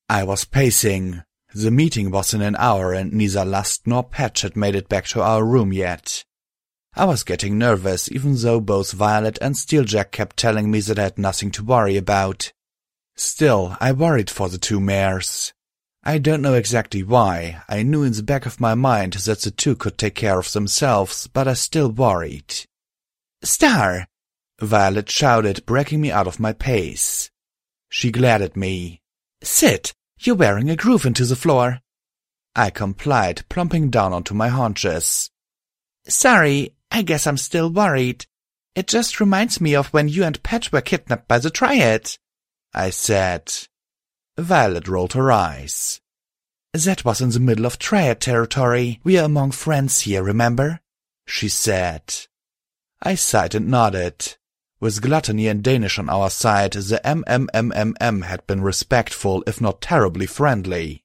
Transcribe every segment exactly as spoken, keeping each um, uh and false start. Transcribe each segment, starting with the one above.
I was pacing. The meeting was in an hour and neither Lust nor Patch had made it back to our room yet. I was getting nervous, even though both Violet and Steeljack kept telling me that I had nothing to worry about. Still, I worried for the two mares. I don't know exactly why. I knew in the back of my mind that the two could take care of themselves, but I still worried. "Star!" Violet shouted, breaking me out of my pace. She glared at me. "Sit! You're wearing a groove into the floor." I complied, plumping down onto my haunches. "Sorry, I guess I'm still worried. It just reminds me of when you and Patch were kidnapped by the Triad," I said. Violet rolled her eyes. "That was in the middle of Triad territory. We are among friends here, remember?" she said. I sighed and nodded. With gluttony and Danish on our side, the M M M M M had been respectful, if not terribly friendly.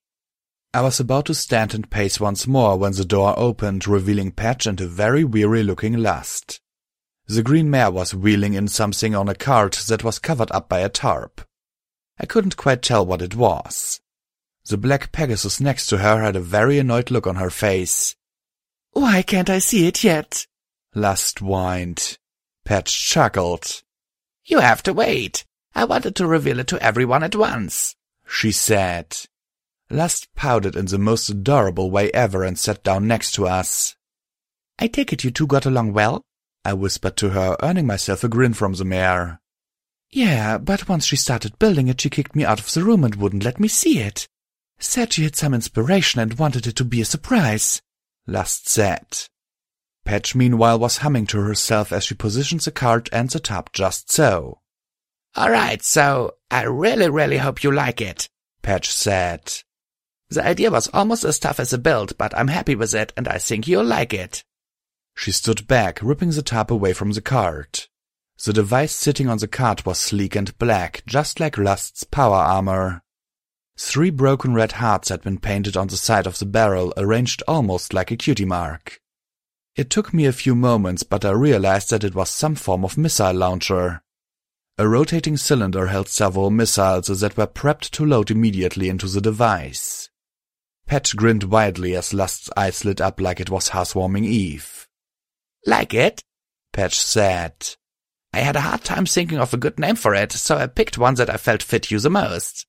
I was about to stand and pace once more when the door opened, revealing Patch and a very weary-looking Lust. The green mare was wheeling in something on a cart that was covered up by a tarp. I couldn't quite tell what it was. The black Pegasus next to her had a very annoyed look on her face. "Why can't I see it yet?" Lust whined. Patch chuckled. "You have to wait. I wanted to reveal it to everyone at once," she said. Lust pouted in the most adorable way ever and sat down next to us. "I take it you two got along well?" I whispered to her, earning myself a grin from the mare. "Yeah, but once she started building it, she kicked me out of the room and wouldn't let me see it. Said she had some inspiration and wanted it to be a surprise," Lust said. Patch meanwhile was humming to herself as she positioned the cart and the tub just so. "All right, so I really, really hope you like it," Patch said. "The idea was almost as tough as the build, but I'm happy with it and I think you'll like it." She stood back, ripping the tub away from the cart. The device sitting on the cart was sleek and black, just like Lust's power armor. Three broken red hearts had been painted on the side of the barrel, arranged almost like a cutie mark. It took me a few moments, but I realized that it was some form of missile launcher. A rotating cylinder held several missiles that were prepped to load immediately into the device. Patch grinned widely as Lust's eyes lit up like it was housewarming Eve. "Like it?" Patch said. "I had a hard time thinking of a good name for it, so I picked one that I felt fit you the most."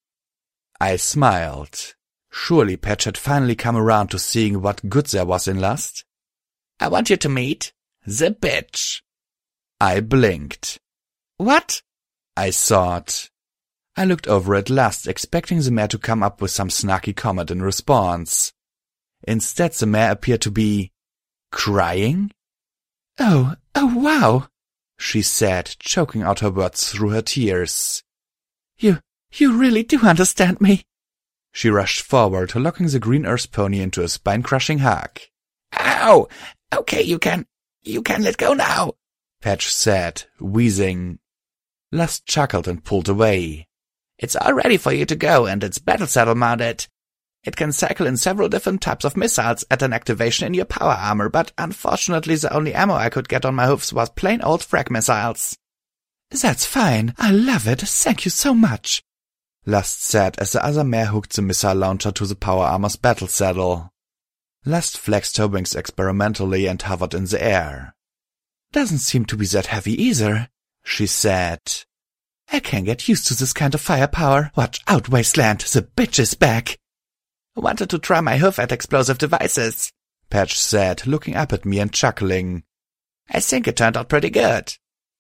I smiled. Surely Patch had finally come around to seeing what good there was in Lust. "I want you to meet the bitch." I blinked. "What?" I thought. I looked over at Lust, expecting the mare to come up with some snarky comment in response. Instead, the mare appeared to be crying. "Oh, oh wow," she said, choking out her words through her tears. You, you really do understand me." She rushed forward, locking the green earth pony into a spine-crushing hug. "Ow! Okay, you can, you can let go now," Patch said, wheezing. Lust chuckled and pulled away. "It's all ready for you to go, and it's battle saddle mounted. It can cycle in several different types of missiles at an activation in your power armor, but unfortunately the only ammo I could get on my hoofs was plain old frag missiles." "That's fine. I love it. Thank you so much," Lust said as the other mare hooked the missile launcher to the power armor's battle saddle. Lust flexed her wings experimentally and hovered in the air. "Doesn't seem to be that heavy either," she said. "I can get used to this kind of firepower. Watch out, Wasteland, the bitch is back." "Wanted to try my hoof at explosive devices," Patch said, looking up at me and chuckling. "I think it turned out pretty good."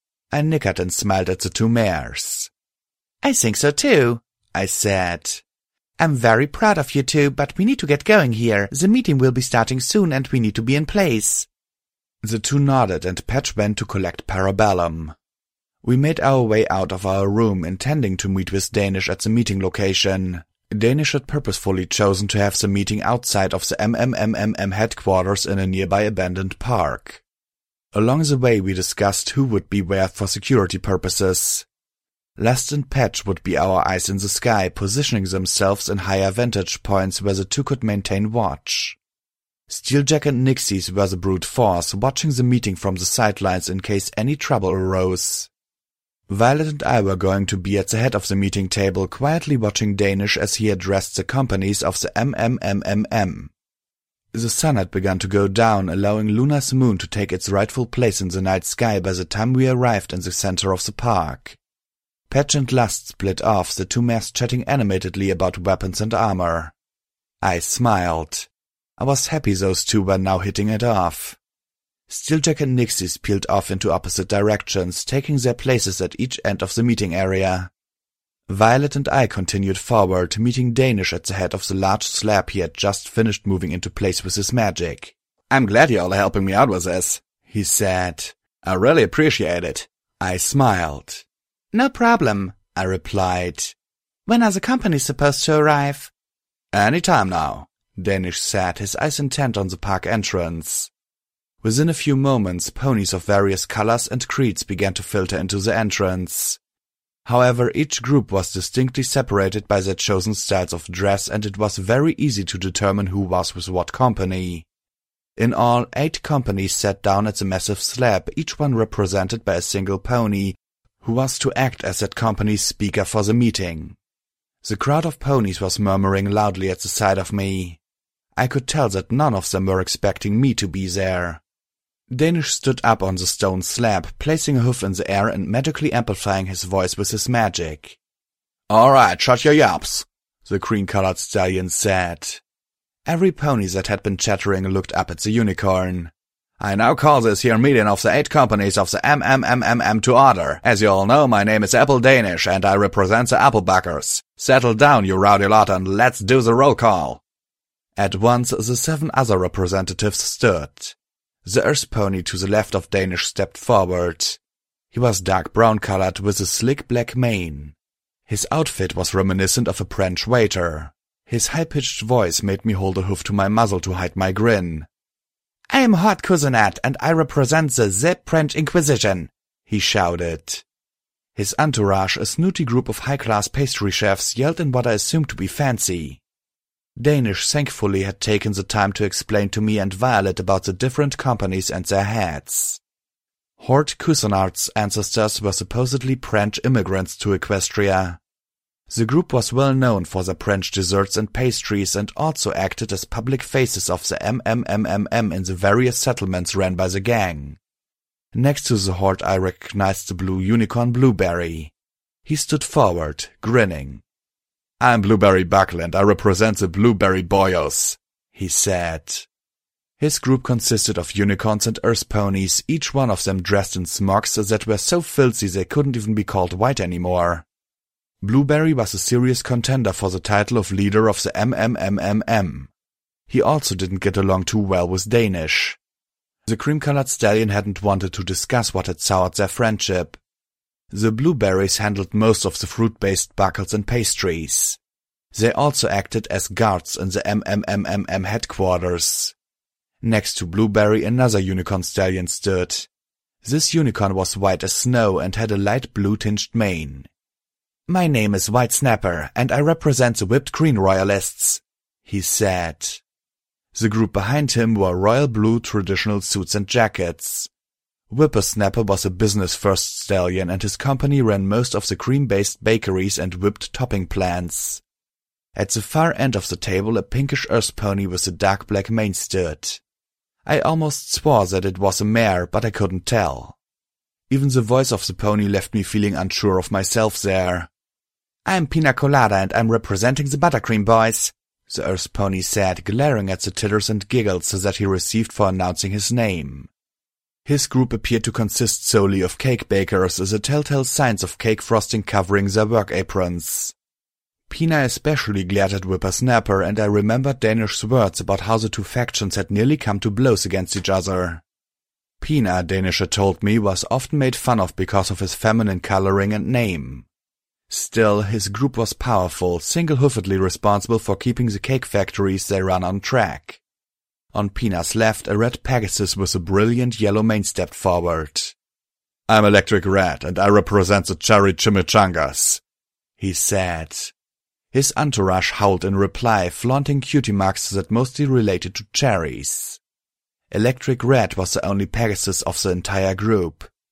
I nickered and smiled at the two mares. "I think so too," I said. "I'm very proud of you two, but we need to get going here. The meeting will be starting soon and we need to be in place." The two nodded and Patch went to collect Parabellum. We made our way out of our room, intending to meet with Danish at the meeting location. Danish had purposefully chosen to have the meeting outside of the M M M M M headquarters in a nearby abandoned park. Along the way we discussed who would be where for security purposes. Lust and Patch would be our eyes in the sky, positioning themselves in higher vantage points where the two could maintain watch. Steeljack and Nixies were the brute force, watching the meeting from the sidelines in case any trouble arose. Violet and I were going to be at the head of the meeting table, quietly watching Danish as he addressed the companies of the M M M M M. The sun had begun to go down, allowing Luna's moon to take its rightful place in the night sky by the time we arrived in the center of the park. Patch and Lust split off, the two mares chatting animatedly about weapons and armor. I smiled. I was happy those two were now hitting it off. Steeljack and Nixie peeled off into opposite directions, taking their places at each end of the meeting area. Violet and I continued forward, meeting Danish at the head of the large slab he had just finished moving into place with his magic. "I'm glad you're all helping me out with this," he said. "I really appreciate it." I smiled. "No problem," I replied. "When are the companies supposed to arrive?" "Any time now," Danish said, his eyes intent on the park entrance. Within a few moments, ponies of various colors and creeds began to filter into the entrance. However, each group was distinctly separated by their chosen styles of dress, and it was very easy to determine who was with what company. In all, eight companies sat down at the massive slab, each one represented by a single pony, who was to act as that company's speaker for the meeting. The crowd of ponies was murmuring loudly at the side of me. I could tell that none of them were expecting me to be there. Danish stood up on the stone slab, placing a hoof in the air and magically amplifying his voice with his magic. "All right, shut your yaps," the cream-colored stallion said. Every pony that had been chattering looked up at the unicorn. "I now call this here meeting of the eight companies of the M M M M M to order. As you all know, my name is Apple Danish, and I represent the Applebuckers. Settle down, you rowdy lot, and let's do the roll call." At once, the seven other representatives stood. The Earth pony to the left of Danish stepped forward. He was dark brown-colored with a slick black mane. His outfit was reminiscent of a French waiter. His high-pitched voice made me hold a hoof to my muzzle to hide my grin. "I am Haute Cousinat, and I represent the Zip French Inquisition," he shouted. His entourage, a snooty group of high-class pastry chefs, yelled in what I assumed to be fancy. Danish thankfully had taken the time to explain to me and Violet about the different companies and their heads. Haute Cousinat's ancestors were supposedly French immigrants to Equestria. The group was well known for their French desserts and pastries and also acted as public faces of the M M M M M in the various settlements ran by the gang. Next to the Horde I recognized the blue unicorn Blueberry. He stood forward, grinning. "I'm Blueberry Buckland, I represent the Blueberry Boyos," he said. His group consisted of unicorns and earth ponies, each one of them dressed in smocks that were so filthy they couldn't even be called white anymore. Blueberry was a serious contender for the title of leader of the M M M M M. He also didn't get along too well with Danish. The cream-colored stallion hadn't wanted to discuss what had soured their friendship. The blueberries handled most of the fruit-based buckles and pastries. They also acted as guards in the M M M M M headquarters. Next to Blueberry, another unicorn stallion stood. This unicorn was white as snow and had a light blue-tinged mane. "My name is White Snapper, and I represent the Whipped Cream Royalists," he said. The group behind him wore royal blue traditional suits and jackets. Whippersnapper was a business-first stallion, and his company ran most of the cream-based bakeries and whipped topping plants. At the far end of the table, a pinkish earth pony with a dark black mane stood. I almost swore that it was a mare, but I couldn't tell. Even the voice of the pony left me feeling unsure of myself there. "I'm Pina Colada, and I'm representing the Buttercream Boys," the earth pony said, glaring at the titters and giggles that he received for announcing his name. His group appeared to consist solely of cake bakers, the telltale signs of cake frosting covering their work aprons. Pina especially glared at Whippersnapper, and I remembered Danish's words about how the two factions had nearly come to blows against each other. Pina, Danish had told me, was often made fun of because of his feminine coloring and name. Still, his group was powerful, single-hoofedly responsible for keeping the cake factories they run on track. On Pina's left, a red Pegasus with a brilliant yellow mane stepped forward. "I'm Electric Red, and I represent the Cherry Chimichangas," he said. His entourage howled in reply, flaunting cutie marks that mostly related to cherries. Electric Red was the only Pegasus of the entire group.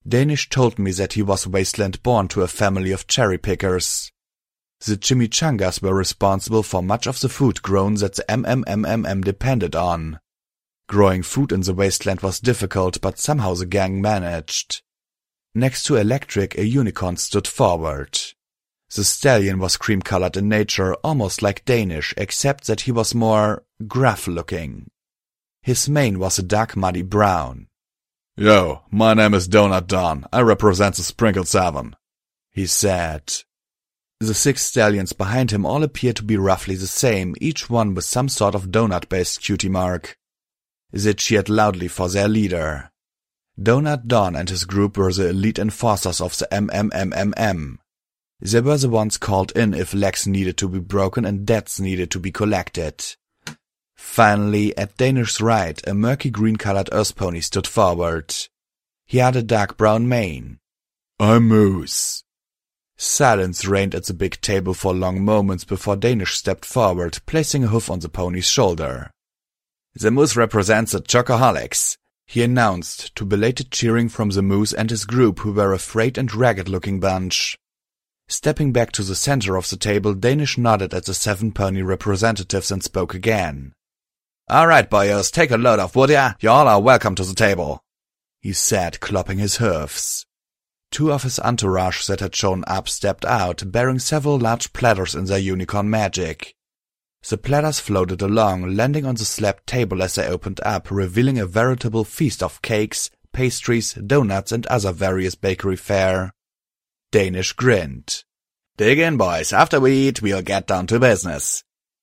Danish told me that he was wasteland-born to a family of cherry-pickers. The chimichangas were responsible for much of the food grown that the M M M M M depended on. Growing food in the wasteland was difficult, but somehow the gang managed. Next to Electric, a unicorn stood forward. The stallion was cream-colored in nature, almost like Danish, except that he was more gruff-looking. His mane was a dark muddy brown. "Yo, my name is Donut Don. I represent the Sprinkled Seven," he said. The six stallions behind him all appeared to be roughly the same, each one with some sort of donut-based cutie mark. They cheered loudly for their leader. Donut Don and his group were the elite enforcers of the M M M M M. They were the ones called in if legs needed to be broken and debts needed to be collected. Finally, at Danish's right, a murky green-colored earth pony stood forward. He had a dark brown mane. "I'm Moose." Silence reigned at the big table for long moments before Danish stepped forward, placing a hoof on the pony's shoulder. "The Moose represents the Chocoholics," he announced, to belated cheering from the Moose and his group, who were a frayed and ragged-looking bunch. Stepping back to the center of the table, Danish nodded at the seven pony representatives and spoke again. "All right, boyos, take a load off, would ya? You all are welcome to the table," he said, clopping his hoofs. Two of his entourage that had shown up stepped out, bearing several large platters in their unicorn magic. The platters floated along, landing on the slab table as they opened up, revealing a veritable feast of cakes, pastries, donuts, and other various bakery fare. Danish grinned. "Dig in, boys. After we eat, we'll get down to business."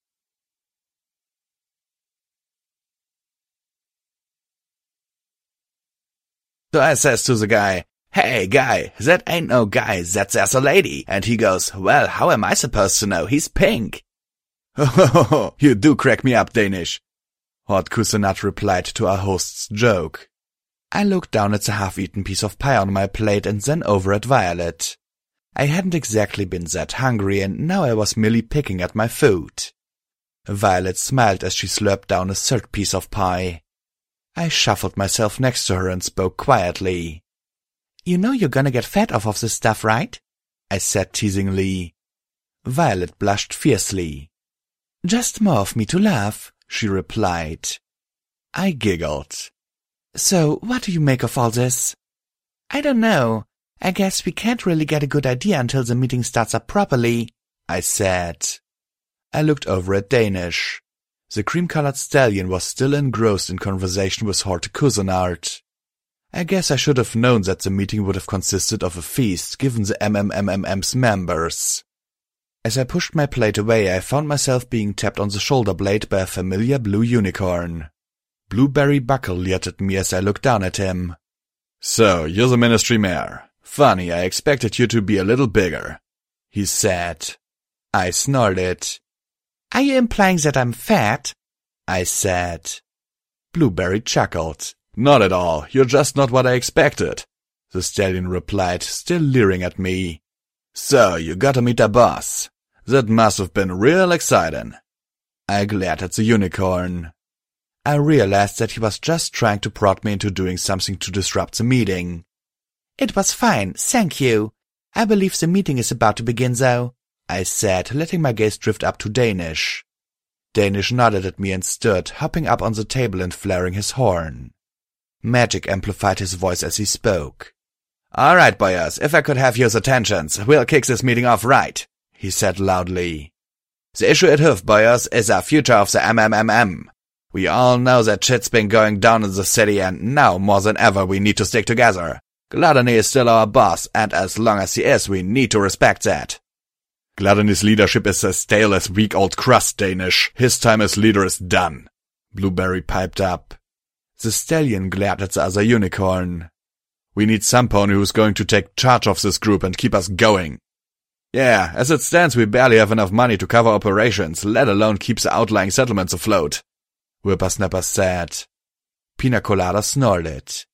So I says to the guy, "Hey, guy, that ain't no guy, that's there's a lady." And he goes, "Well, how am I supposed to know? He's pink." "Ho ho ho ho, you do crack me up, Danish," Hot Kusenat replied to our host's joke. I looked down at the half-eaten piece of pie on my plate and then over at Violet. I hadn't exactly been that hungry, and now I was merely picking at my food. Violet smiled as she slurped down a third piece of pie. I shuffled myself next to her and spoke quietly. "You know you're gonna get fat off of this stuff, right?" I said teasingly. Violet blushed fiercely. "Just more of me to love," she replied. I giggled. "So, what do you make of all this?" "I don't know. I guess we can't really get a good idea until the meeting starts up properly," I said. I looked over at Danish. The cream-colored stallion was still engrossed in conversation with Horte Kusenart. I guess I should have known that the meeting would have consisted of a feast, given the M M M M M's members. As I pushed my plate away, I found myself being tapped on the shoulder blade by a familiar blue unicorn. Blueberry Buckle leered at me as I looked down at him. "So, you're the ministry mayor. Funny, I expected you to be a little bigger," he said. I snorted. "Are you implying that I'm fat?" I said. Blueberry chuckled. "Not at all. You're just not what I expected," the stallion replied, still leering at me. "So, you got to meet the boss. That must have been real exciting." I glared at the unicorn. I realized that he was just trying to prod me into doing something to disrupt the meeting. "It was fine, thank you. I believe the meeting is about to begin, though," I said, letting my gaze drift up to Danish. Danish nodded at me and stood, hopping up on the table and flaring his horn. Magic amplified his voice as he spoke. "All right, boyos, if I could have yours attentions, we'll kick this meeting off right," he said loudly. "The issue at Hoof, boyos, is our future of the M M M M. We all know that shit's been going down in the city, and now more than ever we need to stick together. Gluttony is still our boss, and as long as he is, we need to respect that." "Gluttony's leadership is as stale as weak old crust, Danish. His time as leader is done," Blueberry piped up. The stallion glared at the other unicorn. "We need some pony who's going to take charge of this group and keep us going." "Yeah, as it stands, we barely have enough money to cover operations, let alone keep the outlying settlements afloat," Whippersnapper said. Pina Colada snorted.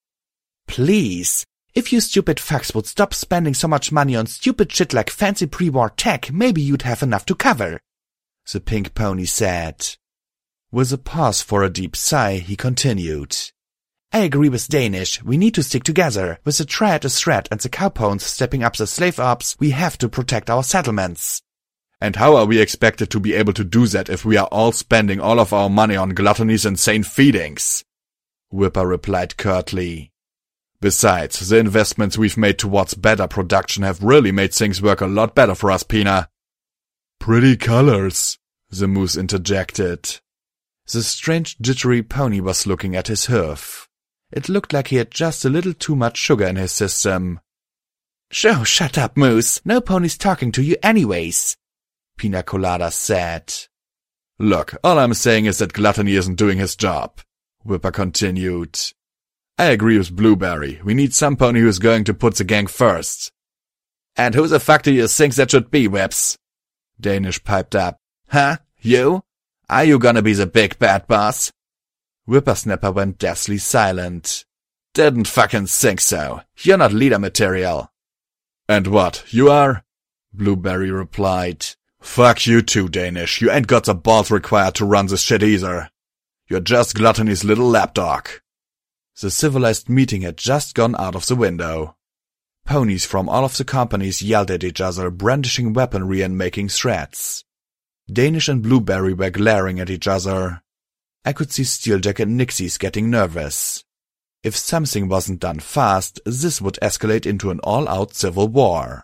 "Please, if you stupid fucks would stop spending so much money on stupid shit like fancy pre-war tech, maybe you'd have enough to cover," the pink pony said. With a pause for a deep sigh, he continued. I agree with Danish. We need to stick together. With the Triad as threat and the Cowpawns stepping up the slave ops, we have to protect our settlements. And how are we expected to be able to do that if we are all spending all of our money on Gluttony's insane feedings? Whipper replied curtly. Besides, the investments we've made towards better production have really made things work a lot better for us, Pina. Pretty colors, the moose interjected. The strange jittery pony was looking at his hoof. It looked like he had just a little too much sugar in his system. Sure, shut up, Moose. No pony's talking to you anyways, Pina Colada said. Look, all I'm saying is that Gluttony isn't doing his job, Whipper continued. I agree with Blueberry. We need some pony who's going to put the gang first. And who the fuck do you think that should be, Whips? Danish piped up. Huh? You? Are you gonna be the big bad boss? Whippersnapper went deathly silent. Didn't fucking think so. You're not leader material. And what, you are? Blueberry replied. Fuck you too, Danish. You ain't got the balls required to run this shit either. You're just Gluttony's little lapdog. The civilized meeting had just gone out of the window. Ponies from all of the companies yelled at each other, brandishing weaponry and making threats. Danish and Blueberry were glaring at each other. I could see Steeljack and Nixies getting nervous. If something wasn't done fast, this would escalate into an all-out civil war.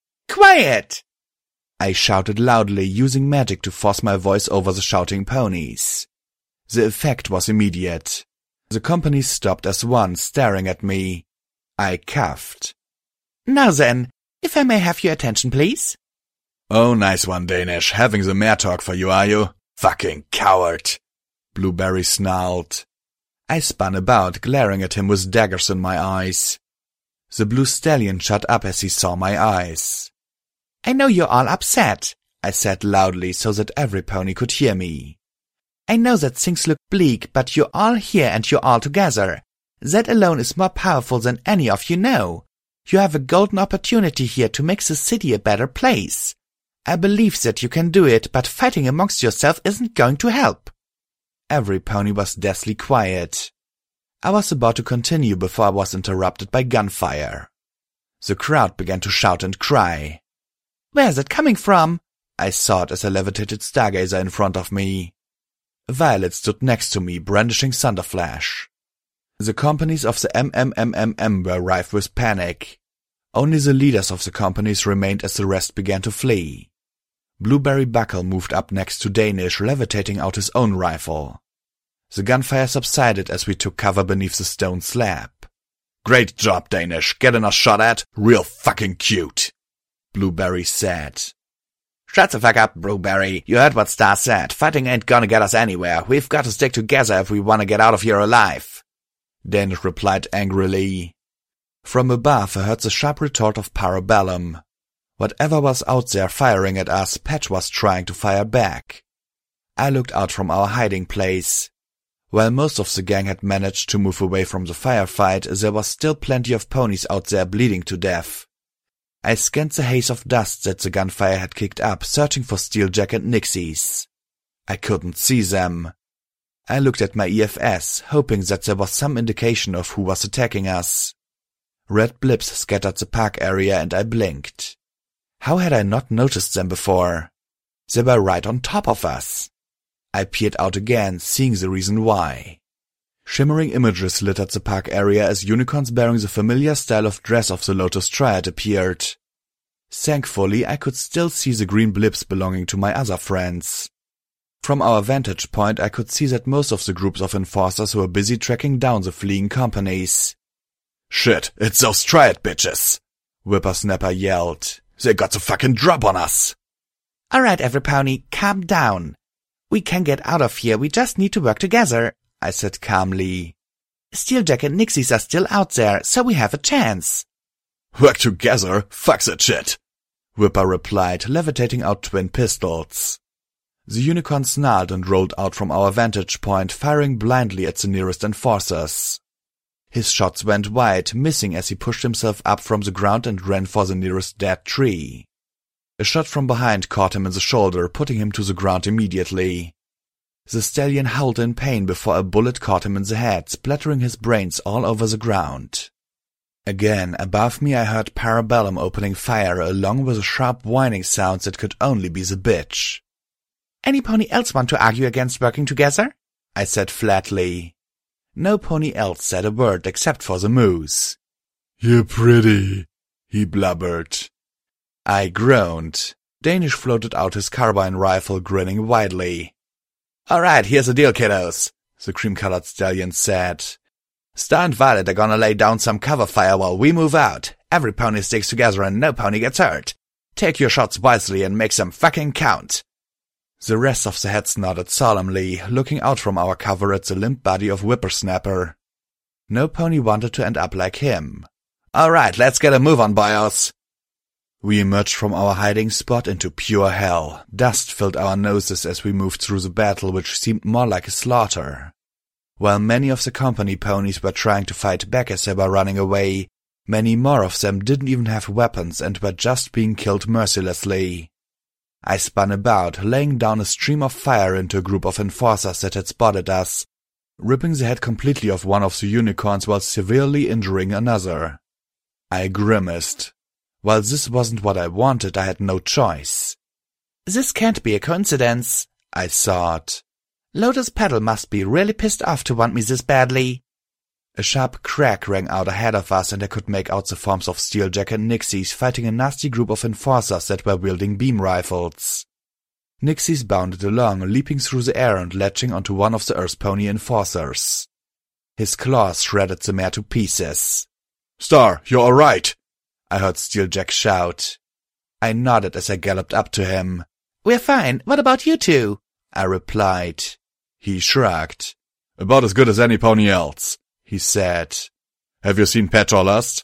Quiet! I shouted loudly, using magic to force my voice over the shouting ponies. The effect was immediate. The companies stopped as one, staring at me. I coughed. Now then, if I may have your attention, please. Oh, nice one, Danish. Having the mayor talk for you, are you? Fucking coward. Blueberry snarled. I spun about, glaring at him with daggers in my eyes. The blue stallion shut up as he saw my eyes. I know you're all upset, I said loudly so that every pony could hear me. I know that things look bleak, but you're all here and you're all together. That alone is more powerful than any of you know. You have a golden opportunity here to make the city a better place. I believe that you can do it, but fighting amongst yourself isn't going to help. Every pony was deathly quiet. I was about to continue before I was interrupted by gunfire. The crowd began to shout and cry. Where's it coming from? I thought as I levitated Stargazer in front of me. Violet stood next to me, brandishing Thunderflash. The companies of the M M M M M were rife with panic. Only the leaders of the companies remained as the rest began to flee. Blueberry Buckle moved up next to Danish, levitating out his own rifle. The gunfire subsided as we took cover beneath the stone slab. Great job, Danish. Getting us shot at? Real fucking cute, Blueberry said. Shut the fuck up, Blueberry. You heard what Star said. Fighting ain't gonna get us anywhere. We've got to stick together if we want to get out of here alive, Danish replied angrily. From above I heard the sharp retort of Parabellum. Whatever was out there firing at us, Patch was trying to fire back. I looked out from our hiding place. While most of the gang had managed to move away from the firefight, there was still plenty of ponies out there bleeding to death. I scanned the haze of dust that the gunfire had kicked up, searching for Steeljack and Nixies. I couldn't see them. I looked at my E F S, hoping that there was some indication of who was attacking us. Red blips scattered the park area and I blinked. How had I not noticed them before? They were right on top of us. I peered out again, seeing the reason why. Shimmering images littered the park area as unicorns bearing the familiar style of dress of the Lotus Triad appeared. Thankfully, I could still see the green blips belonging to my other friends. From our vantage point, I could see that most of the groups of enforcers were busy tracking down the fleeing companies. Shit, it's those Triad bitches, Whippersnapper yelled. They got the fucking drop on us. Alright, every pony, calm down. We can get out of here, we just need to work together, I said calmly. Steeljack and Nixies are still out there, so we have a chance. Work together? Fuck that shit, Whipper replied, levitating out twin pistols. The unicorn snarled and rolled out from our vantage point, firing blindly at the nearest enforcers. His shots went wide, missing as he pushed himself up from the ground and ran for the nearest dead tree. A shot from behind caught him in the shoulder, putting him to the ground immediately. The stallion howled in pain before a bullet caught him in the head, splattering his brains all over the ground. Again, above me I heard Parabellum opening fire, along with a sharp whining sound that could only be the bitch. "Any pony else want to argue against working together?" I said flatly. No pony else said a word except for the moose. "You're pretty," he blubbered. I groaned. Danish floated out his carbine rifle, grinning widely. "All right, here's the deal, kiddos," the cream-colored stallion said. "Star and Violet are gonna lay down some cover fire while we move out. Every pony sticks together and no pony gets hurt. Take your shots wisely and make them fucking count." The rest of the heads nodded solemnly, looking out from our cover at the limp body of Whippersnapper. No pony wanted to end up like him. "All right, let's get a move on, boyos." We emerged from our hiding spot into pure hell. Dust filled our noses as we moved through the battle, which seemed more like a slaughter. While many of the company ponies were trying to fight back as they were running away, many more of them didn't even have weapons and were just being killed mercilessly. I spun about, laying down a stream of fire into a group of enforcers that had spotted us, ripping the head completely off one of the unicorns while severely injuring another. I grimaced. While this wasn't what I wanted, I had no choice. "This can't be a coincidence," I thought. "Lotus Petal must be really pissed off to want me this badly." A sharp crack rang out ahead of us, and I could make out the forms of Steeljack and Nixies fighting a nasty group of enforcers that were wielding beam rifles. Nixies bounded along, leaping through the air and latching onto one of the Earth Pony enforcers. His claws shredded the mare to pieces. "Star, you're all right," I heard Steeljack shout. I nodded as I galloped up to him. "We're fine. What about you two?" I replied. He shrugged. "About as good as any pony else," he said. "Have you seen Patch or Lust?"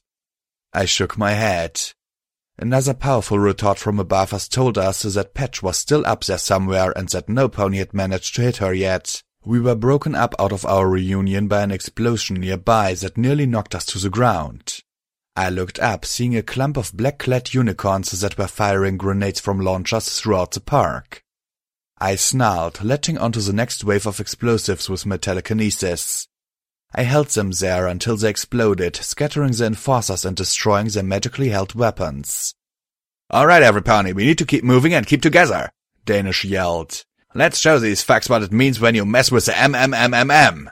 I shook my head. Another powerful retort from above us told us that Patch was still up there somewhere and that no pony had managed to hit her yet. We were broken up out of our reunion by an explosion nearby that nearly knocked us to the ground. I looked up, seeing a clump of black-clad unicorns that were firing grenades from launchers throughout the park. I snarled, latching onto the next wave of explosives with my telekinesis. I held them there until they exploded, scattering the enforcers and destroying their magically held weapons. "All right, every pony, we need to keep moving and keep together," Danish yelled. "Let's show these fucks what it means when you mess with the M M M M M."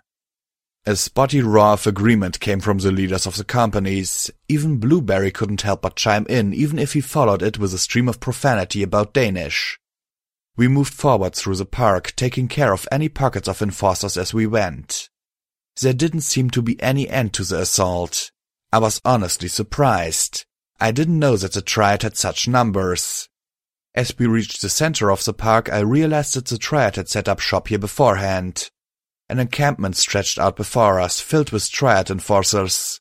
A spotty roar of agreement came from the leaders of the companies. Even Blueberry couldn't help but chime in, even if he followed it with a stream of profanity about Danish. We moved forward through the park, taking care of any pockets of enforcers as we went. There didn't seem to be any end to the assault. I was honestly surprised. I didn't know that the Triad had such numbers. As we reached the center of the park, I realized that the Triad had set up shop here beforehand. An encampment stretched out before us, filled with Triad enforcers.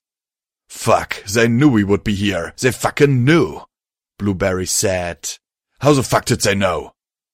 "Fuck, they knew we would be here. They fucking knew," Blueberry said. "How the fuck did they know?"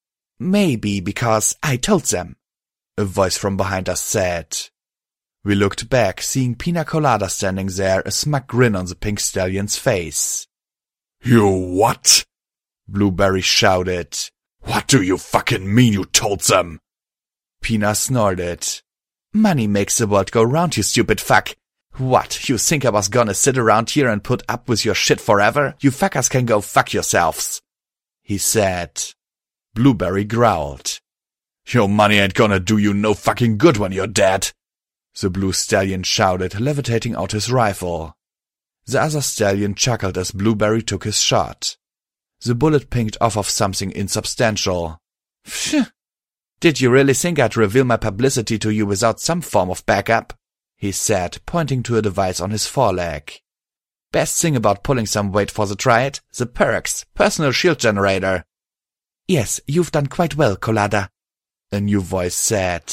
"Maybe because I told them," a voice from behind us said. We looked back, seeing Pina Colada standing there, a smug grin on the pink stallion's face. "You what?" Blueberry shouted. "What do you fucking mean you told them?" Pina snorted. "Money makes the world go round, you stupid fuck. What, you think I was gonna sit around here and put up with your shit forever? You fuckers can go fuck yourselves," he said. Blueberry growled. "Your money ain't gonna do you no fucking good when you're dead," the blue stallion shouted, levitating out his rifle. The other stallion chuckled as Blueberry took his shot. The bullet pinged off of something insubstantial. "Phew! Did you really think I'd reveal my publicity to you without some form of backup?" he said, pointing to a device on his foreleg. "Best thing about pulling some weight for the Triad? The perks, personal shield generator." "Yes, you've done quite well, Colada," a new voice said.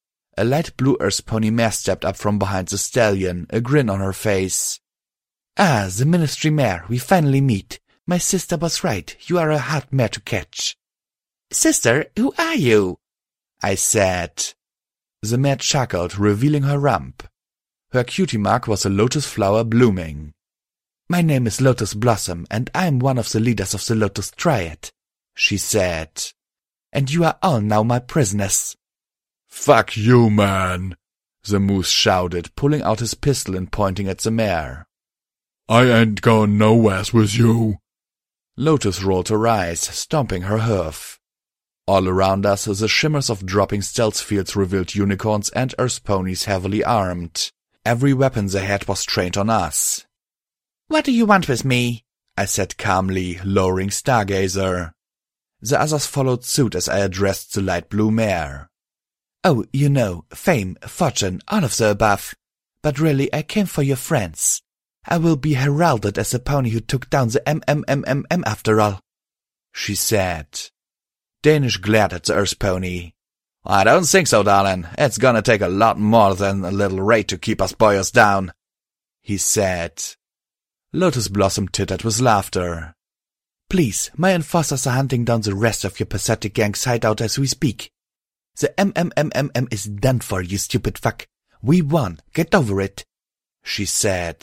A light blue Earth Pony mare stepped up from behind the stallion, a grin on her face. "Ah, the Ministry mare, we finally meet. My sister was right, you are a hard mare to catch." "Sister, who are you?" I said. The mare chuckled, revealing her rump. Her cutie mark was a lotus flower blooming. "My name is Lotus Blossom, and I am one of the leaders of the Lotus Triad," she said. "And you are all now my prisoners." Fuck you, man, the moose shouted, pulling out his pistol and pointing at the mare. I ain't going nowheres with you. Lotus rolled her eyes, stomping her hoof. All around us, the shimmers of dropping stealth fields revealed unicorns and earth ponies heavily armed. Every weapon they had was trained on us. What do you want with me? I said calmly, lowering Stargazer. The others followed suit as I addressed the light blue mare. Oh, you know, fame, fortune, all of the above. But really, I came for your friends. I will be heralded as the pony who took down the M M M M M after all, she said. Danish glared at the earth pony. I don't think so, darling. It's gonna take a lot more than a little raid to keep us boyers down, he said. Lotus Blossom tittered with laughter. Please, my enforcers are hunting down the rest of your pathetic gang's hideout as we speak. The M M M M M is done for, you stupid fuck. We won. Get over it, she said.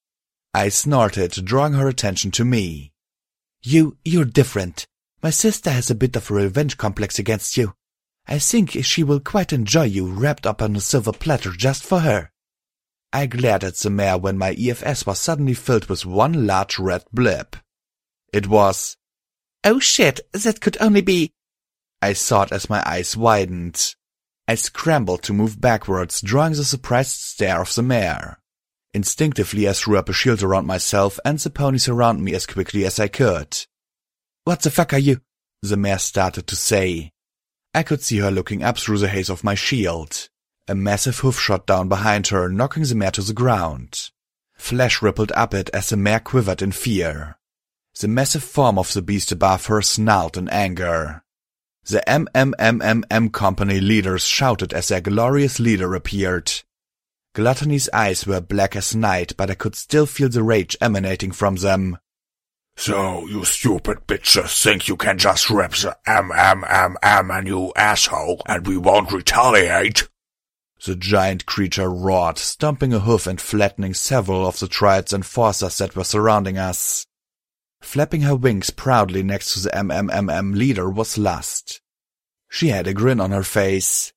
I snorted, drawing her attention to me. You, you're different. My sister has a bit of a revenge complex against you. I think she will quite enjoy you wrapped up on a silver platter just for her. I glared at the mare when my E F S was suddenly filled with one large red blip. It was... Oh shit, that could only be... I thought as my eyes widened. I scrambled to move backwards, drawing the surprised stare of the mare. Instinctively I threw up a shield around myself and the ponies around me as quickly as I could. What the fuck are you? The mare started to say. I could see her looking up through the haze of my shield. A massive hoof shot down behind her, knocking the mare to the ground. Flesh rippled up it as the mare quivered in fear. The massive form of the beast above her snarled in anger. The M M M M M company leaders shouted as their glorious leader appeared. Gluttony's eyes were black as night, but I could still feel the rage emanating from them. So, you stupid bitches think you can just rip the M M M M and you asshole, and we won't retaliate? The giant creature roared, stomping a hoof and flattening several of the triad's enforcers that were surrounding us. Flapping her wings proudly next to the M M M M leader was Lust. She had a grin on her face.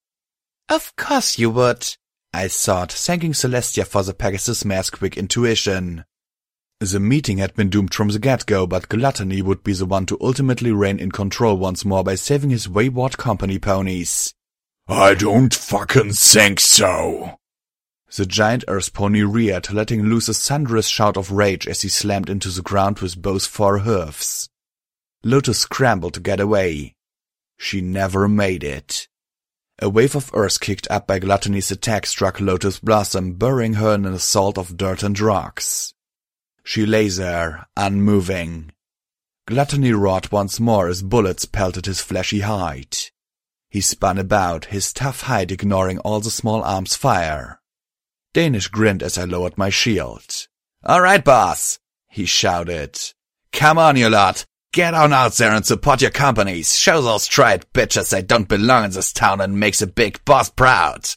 Of course you would, I thought, thanking Celestia for the Pegasus mare's quick intuition. The meeting had been doomed from the get-go, but Gluttony would be the one to ultimately reign in control once more by saving his wayward company ponies. I don't fucking think so. The giant earth pony reared, letting loose a thunderous shout of rage as he slammed into the ground with both fore hoofs. Lotus scrambled to get away. She never made it. A wave of earth kicked up by Gluttony's attack struck Lotus Blossom, burying her in an assault of dirt and rocks. She lay there, unmoving. Gluttony roared once more as bullets pelted his fleshy hide. He spun about, his tough hide ignoring all the small arms' fire. Danish grinned as I lowered my shield. All right, boss, he shouted. Come on, you lot. Get on out there and support your companies. Show those triad bitches they don't belong in this town and make the big boss proud.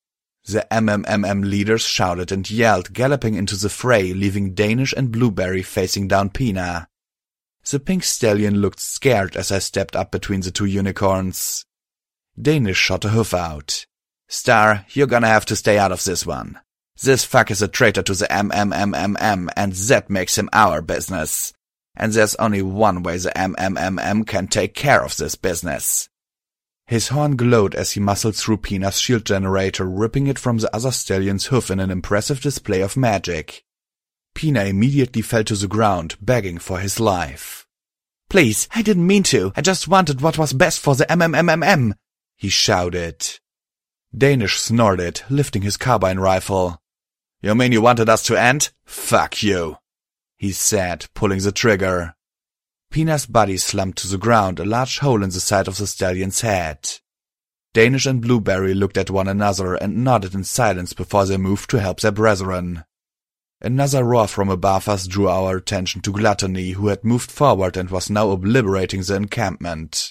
The M M M M leaders shouted and yelled, galloping into the fray, leaving Danish and Blueberry facing down Pina. The pink stallion looked scared as I stepped up between the two unicorns. Danish shot a hoof out. Star, you're gonna have to stay out of this one. This fuck is a traitor to the M M M M M, and that makes him our business. And there's only one way the M M M M can take care of this business. His horn glowed as he muscled through Pina's shield generator, ripping it from the other stallion's hoof in an impressive display of magic. Pina immediately fell to the ground, begging for his life. Please, I didn't mean to. I just wanted what was best for the M M M M M, he shouted. Danish snorted, lifting his carbine rifle. You mean you wanted us to end? Fuck you, he said, pulling the trigger. Pina's body slumped to the ground, a large hole in the side of the stallion's head. Danish and Blueberry looked at one another and nodded in silence before they moved to help their brethren. Another roar from above us drew our attention to Gluttony, who had moved forward and was now obliterating the encampment.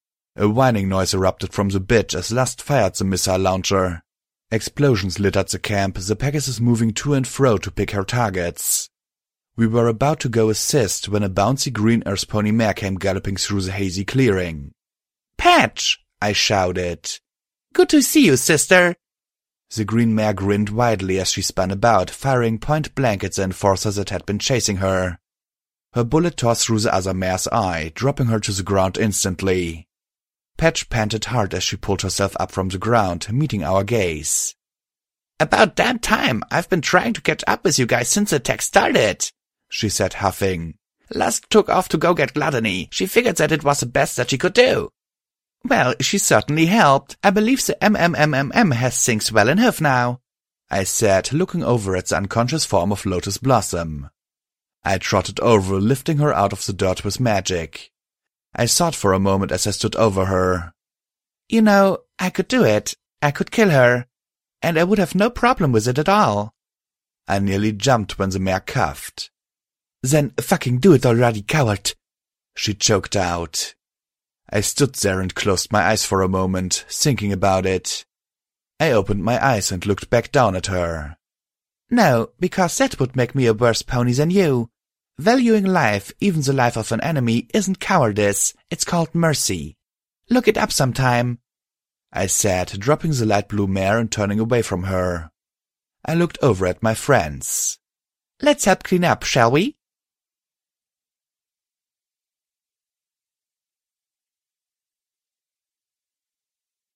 A whining noise erupted from the bitch as Lust fired the missile launcher. Explosions littered the camp, the Pegasus moving to and fro to pick her targets. We were about to go assist when a bouncy green earth pony mare came galloping through the hazy clearing. Patch! I shouted. Good to see you, sister. The green mare grinned widely as she spun about, firing point-blank at the enforcers that had been chasing her. Her bullet tore through the other mare's eye, dropping her to the ground instantly. Patch panted hard as she pulled herself up from the ground, meeting our gaze. About damn time. I've been trying to catch up with you guys since the attack started, she said, huffing. Lusk took off to go get Gluttony. She figured that it was the best that she could do. Well, she certainly helped. I believe the M M M M M has things well in Hoof now, I said, looking over at the unconscious form of Lotus Blossom. I trotted over, lifting her out of the dirt with magic. I thought for a moment as I stood over her. You know, I could do it. I could kill her. And I would have no problem with it at all. I nearly jumped when the mare coughed. Then fucking do it already, coward, she choked out. I stood there and closed my eyes for a moment, thinking about it. I opened my eyes and looked back down at her. No, because that would make me a worse pony than you. Valuing life, even the life of an enemy, isn't cowardice, it's called mercy. Look it up sometime, I said, dropping the light blue mare and turning away from her. I looked over at my friends. Let's help clean up, shall we?